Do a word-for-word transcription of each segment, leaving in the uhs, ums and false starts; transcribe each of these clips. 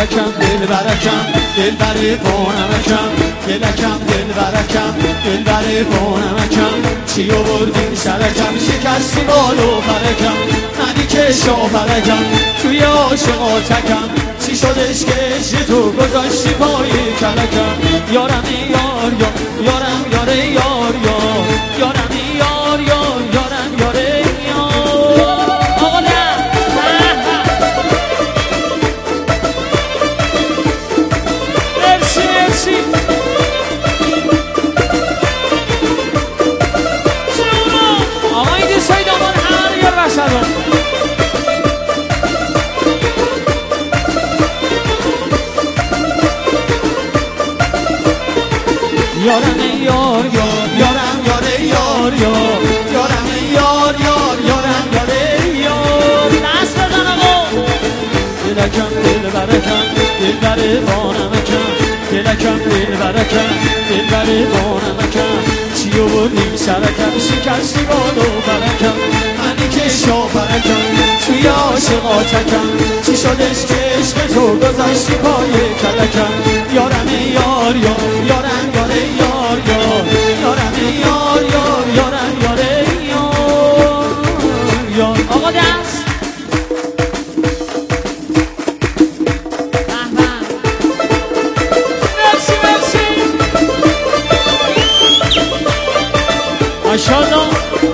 دلکم دل برکم دل بر بانمکم دلکم دل برکم دل بر بانمکم چی آوردین سرکم شکستی بالو فرکم منی که شاپرکم توی عاشقاتکم چی شدش که عشق تو گذاشتی پای کلکم یارم یار یار یارم یاره یار یار یارم یار یار یارم یاره یار آقا نه مرسی مرسی آقا این دیسای دامان همه رو یار بسرم یارم یار یار یارم یاره یار یار یارم یار یار یارم یاره یار دست بزن آقا دلکم دل برکم دل بر بانمکم دلکم دل برکم دل بر بانمکم چی آوردی سرکم شکستی بالو برکم منی که شاپرکم توی عاشقاتکم چی شدش که عشق تو گذاشتی پای کلکم یارم یار یار یارم یاره یار یار یارم یار یار یارم یاره یار یار آقا دست مرسی مرسی ماشاءالله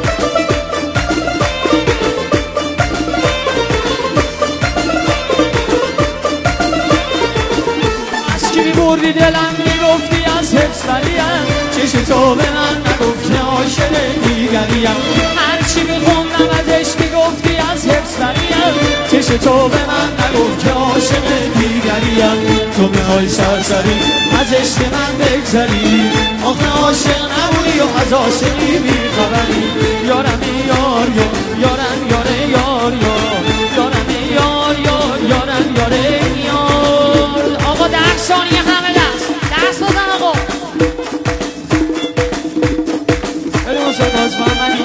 از کی میبردی دلم میگفتی از حفظ بریم چشم تو به من نگفت که عاشق دیگریم هرچی میخوندم ازش میگفتی از حفظ بریم چشم تو به من نگفت که عاشق دیگریم تو میخوای سرسری از عشق من بگذری آخه عاشق نبودی و از عاشقی بیخبری یارم یار یار یارم یاره یار یار یارم یار یار یارم یاره یار آقا ده ثانیه همه دست دست بزن آقا خیلی مصد از محمدی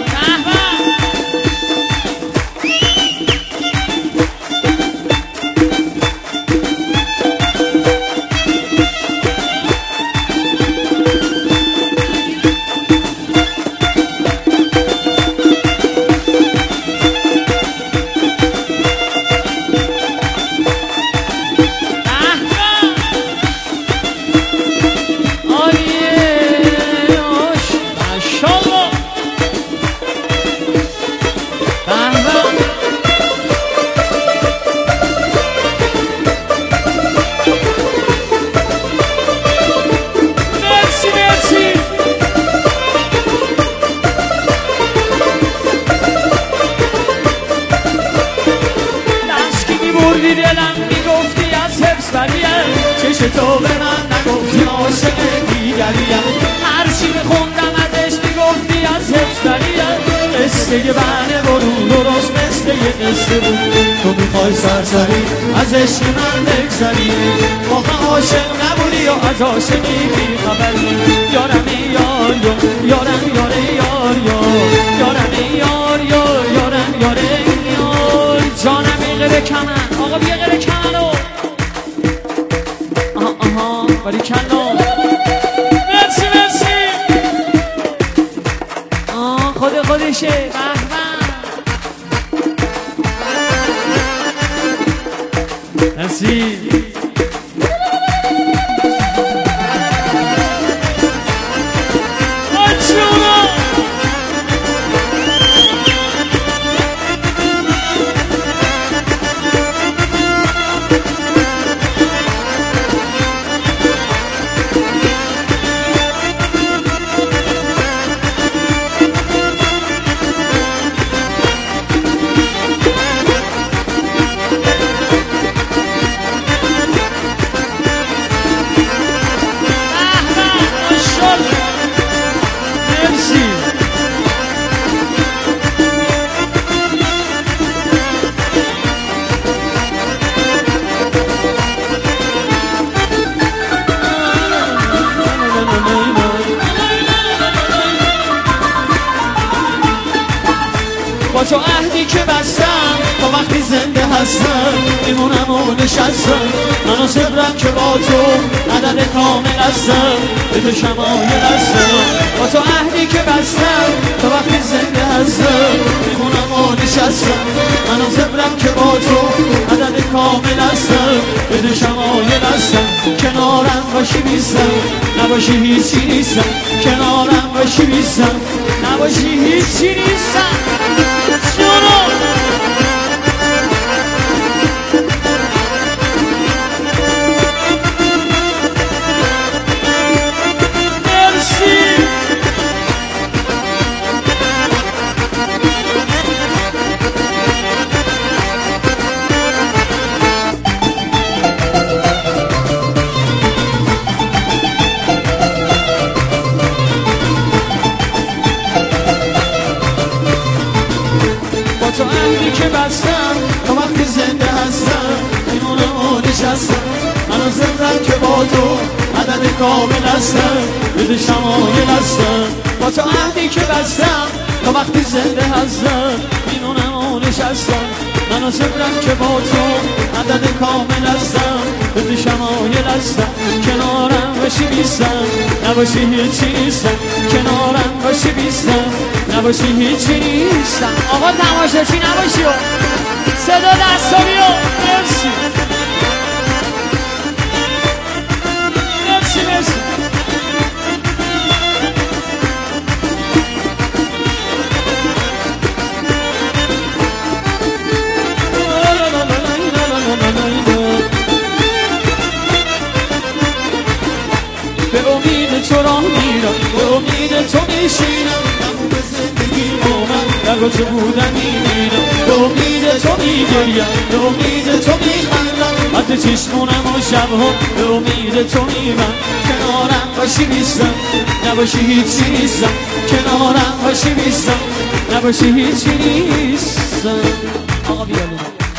دلم میگفتی از حفظ بریم چشم تو به من نگفتی عاشق دیگریم هرچی میخوندم ازش میگفتی از حفظ بریم قصه بنه برون درست مثل یه قصه بود تو میخوای سرسری از عشق من بگذری واقعا عاشق نبودی و از عاشقی بیخبری یارم یار یار یارم یاره یار یار یارم یار یار یارم یاره یار جانم غیر کمن آقا بیا غیر کمن رو آها آها باری کلام مرسی مرسی آه خود خودشه به به مرسی با تو عهدی که بستم تا وقتی زنده هستم میمونم و نشستم منو صبرم که با تو عدد کامل هستم به تو شمایل هستم با تو عهدی که بستم تا وقتی زنده هستم میمونم و نشستم منو صبرم که با تو عدد کامل هستم به تو شمایل هستم کنارم باشی بیستم نباشی هیچی نیستم کنارم باشی بیستم نباشی هیچی نیستم جونو تو عهدی که بستم تا وقتی زنده هستم میمونم و نشستم منو زندم که با تو عدد کامل هستم بده شمایل هستم با تو عهدی که بستم تا وقتی زنده هستم میمونم و نشستم منو زندم که با تو عدد کامل هستم بده شمایل هستم کنارم باشی بیستم نباشی هیچی نیستم کنارم باشی بیستم نباشی هیچی نیستم آقا تماشاچی نباشی و صدا دستانی و مرسی مرسی مرسی به امید تو راه میرم به امید تو میشینم تموم زندگی با من در تو بودن میبینم به امید تو میگریم به امید تو میخندم حتی چشمونم و شبها به امید تو میبند کنارم باشی بیستم نباشی هیچی نیستم کنارم باشی بیستم نباشی هیچی نیستم آقا بیالو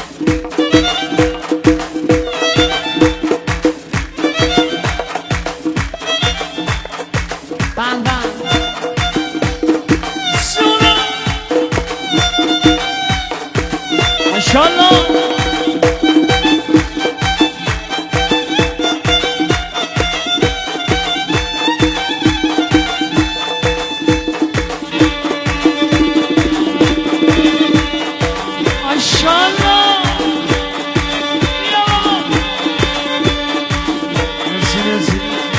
بند بند سونا ماشاءالله ماشاءالله مرسی مرسی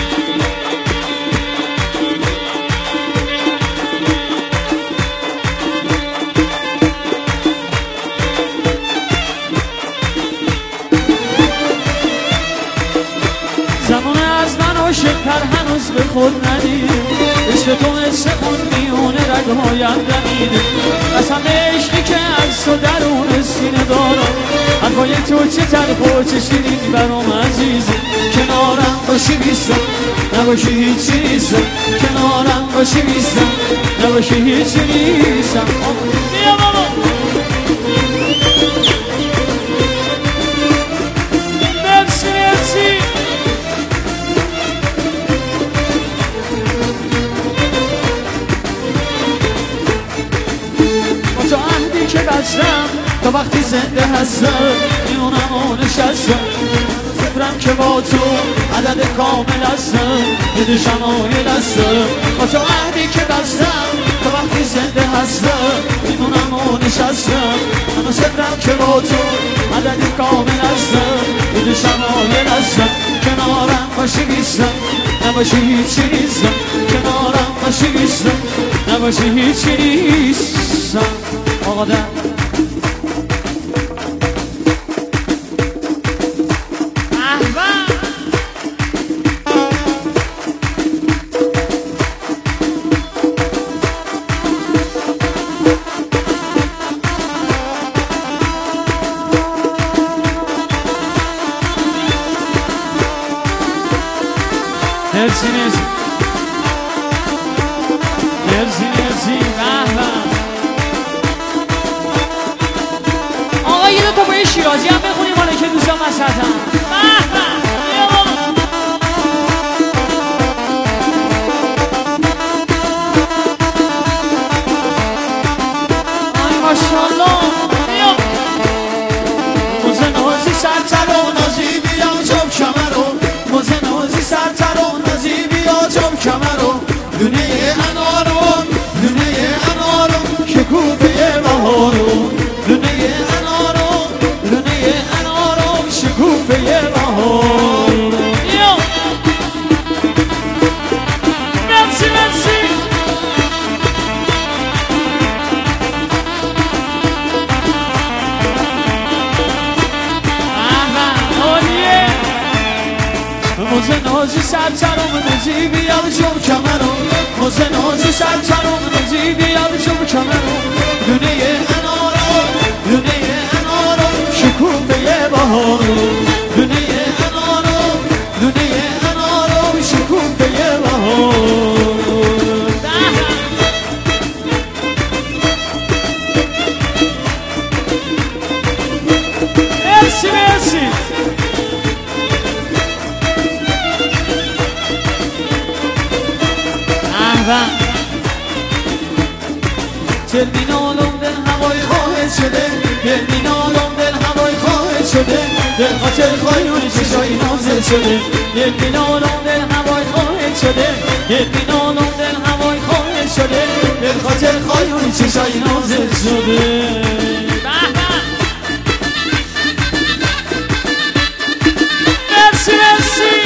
زمان از من عاشق‌تر هنوز به خود ندیدم عشق تو مثل اون میونه رگ‌هایم دمیده قسم عشقی که از تو درون سینه دارم حرفای تو چه تلخ و چه شیرین برام عزیزه کنارم باشی بیستم نباشی هیچی نیستم کنارم باشی بیستم نباشی هیچی نیستم بیا بابا مرسی مرسی تو عهدی که بستم تا وقتی زنده هستم میمونم و نشستم صبرم که با تو عدد کامل هستم بده شمایل هستم با تو عهدی که بستم تا وقتی زنده هستم میمونم و نشستم منو صبرم که با تو عدد کامل هستم بده شمایل هستم کنارم باشی بیستم نباشی هیچی نیستم کنارم باشی بیستم نباشی هیچی نیستم آقا ده مرسی مرسی مرسی مرسی آقا یه دو تا با یه شیرازی هم بخونیم حالا که دوستان مسطح آی ماشاءالله موزه نازی سر ترم نزی بیاد جم کمرم موزه نازی سر ترم نزی بیاد جم کمرم دونه انارم دونه انارم شکوفه بهارم دونه انارم دونه انارم شکوفه بهارم مرسی مرسی دل مینالم دل هوای خواهد شده دل مینالم دل هوای خواهد شده دل خاطر خواهیون چشایی نازل شده دل مینالم دل هوای خواهد شده دل مینالم دل هوای خواهد شده دل خاطر خواهیون چشایی نازل شده مرسی مرسی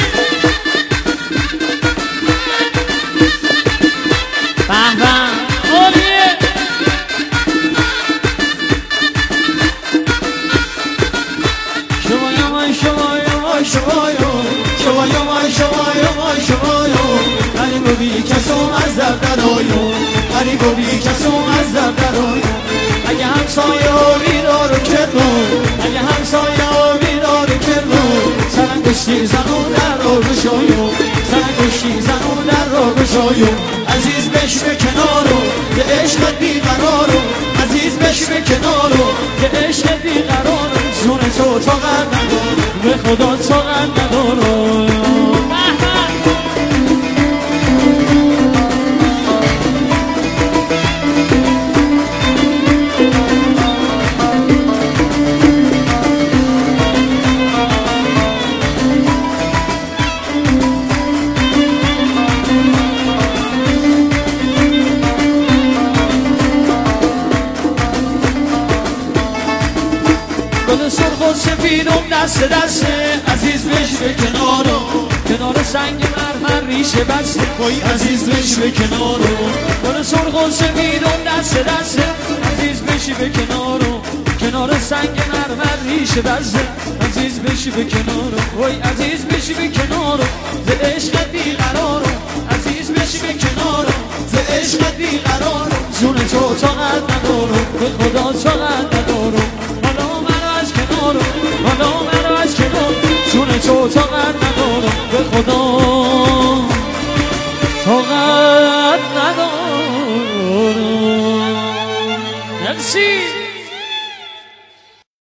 به به بی کسوم از در درایو غریب بی کسوم از در درایو اگه همسایه ها بیدار و کرنو اگه همسایه ها بیدار و کرنو سرنگشتی زنو در را بشایو سرنگشتی زنو در را بشایو عزیز بش به کنارو به عشقت بیقرارو عزیز بش به کنارو به عشقت بیقرارو جون تو طاقت ندارو به خدا طاقت ندارو سفیدم دست دسته عزیز بش به کنارو کنار سنگ مرمر ریشه بسته وای عزیز بش به کنارو گل سرخ و سفیدم دست دسته عزیز بشی به کنارو کنار سنگ مرمر ریشه بسته عزیز بشی به کنارو وای عزیز بشی به کنارو ز عشقت بیقرارو عزیز بشی به کنارو ز عشقت بیقرارو جون تو طاقت ندارو به خدا طاقت ندارو حالا من از کنار جون تو طاقت ندارم به خدا طاقت ندارم مرسی